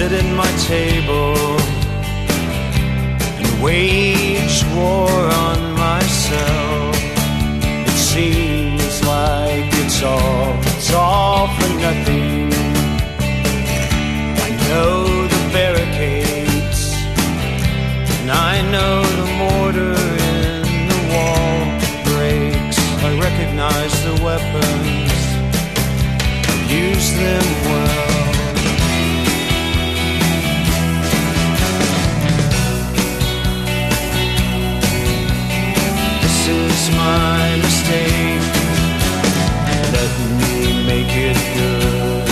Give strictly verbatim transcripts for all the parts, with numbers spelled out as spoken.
sit at my table and wage war on myself. It seems like it's all, it's all for nothing. I know the barricades, and I know the mortar in the wall breaks. I recognize the weapons, I use them well. This is my mistake, let me make it good.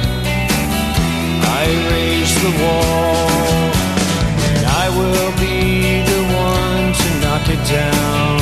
I raise the wall, and I will be the one to knock it down.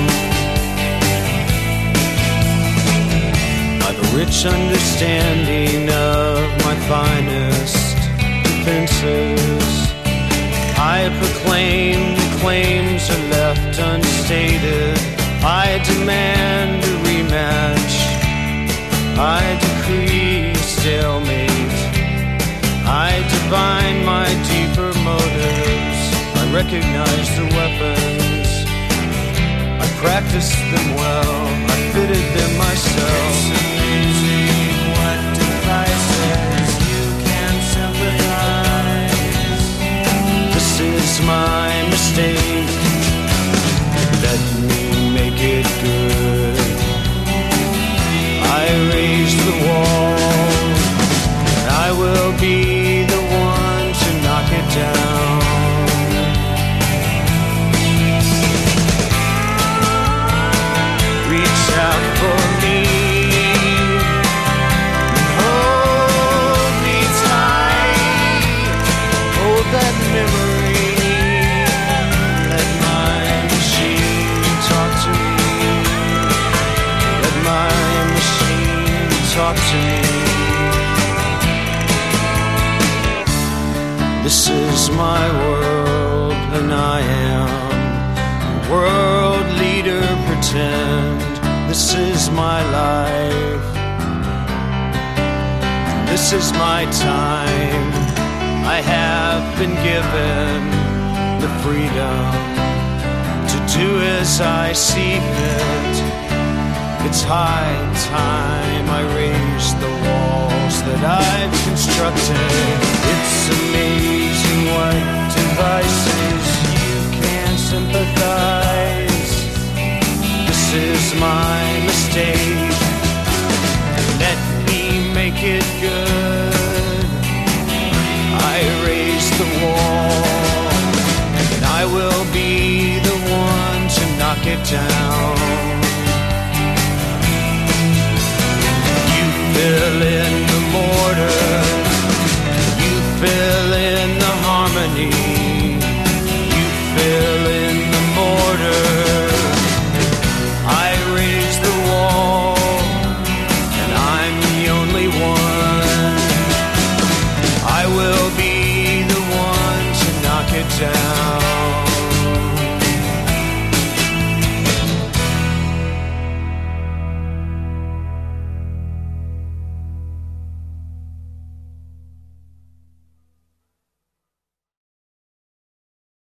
I've a rich understanding of my finest defenses. I proclaim the claims are left unstated. I demand a rematch, I decree stalemate. I divine my deeper motives, I recognize the weapons, I practiced them well, I fitted them myself. It's amazing what devices you can sympathize. This is my mistake, let me make it good. I raise the wall, I will be the one to knock it down. Reach out for me, hold me tight, hold that memory, let my machine talk to me, let my machine talk to me. This is my world, and I am a world leader, pretend. This is my life, this is my time. I have been given the freedom to do as I see fit. It's high time I raise the walls that I've constructed. It's amazing what devices you can sympathize. This is my mistake, let me make it good. I raise the wall, and I will be the one to knock it down. You fill in the mortar,